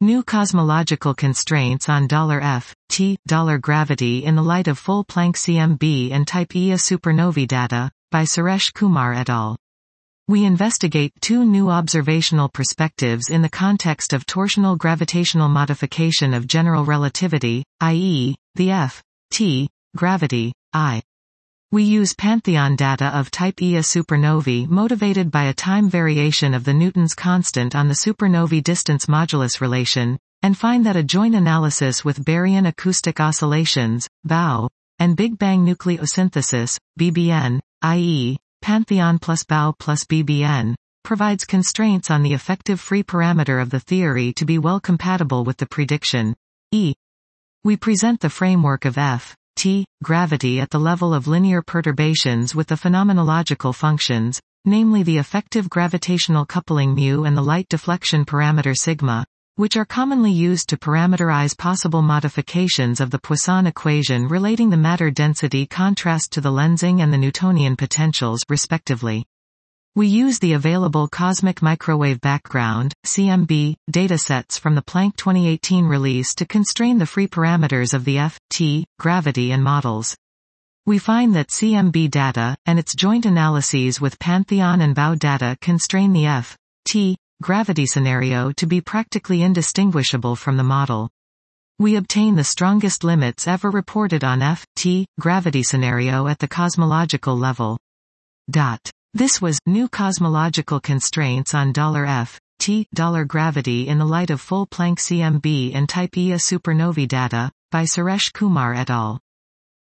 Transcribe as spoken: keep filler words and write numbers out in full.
New Cosmological Constraints on $F, T, $Gravity in the Light of Full Planck C M B and Type Ia Supernovae Data, by Suresh Kumar et al. We investigate two new observational perspectives in the context of torsional gravitational modification of general relativity, that is, the F, T, gravity, I. We use Pantheon data of type Ia supernovae motivated by a time variation of the Newton's constant on the supernovae distance modulus relation, and find that a joint analysis with baryon acoustic oscillations, B A O, and Big Bang nucleosynthesis, B B N, that is, Pantheon plus B A O plus B B N, provides constraints on the effective free parameter of the theory to be well compatible with the prediction. E. We present the framework of F, T, gravity at the level of linear perturbations with the phenomenological functions, namely the effective gravitational coupling mu and the light deflection parameter sigma, which are commonly used to parameterize possible modifications of the Poisson equation relating the matter density contrast to the lensing and the Newtonian potentials, respectively. We use the available cosmic microwave background, C M B, datasets from the Planck twenty eighteen release to constrain the free parameters of the F, T, gravity and models. We find that C M B data, and its joint analyses with Pantheon and B A O data constrain the F, T, gravity scenario to be practically indistinguishable from the model. We obtain the strongest limits ever reported on F, T, gravity scenario at the cosmological level. Dot. This was New Cosmological Constraints on $F, T, Gravity in the Light of Full Planck C M B and Type Ia Supernovae Data, by Suresh Kumar et al.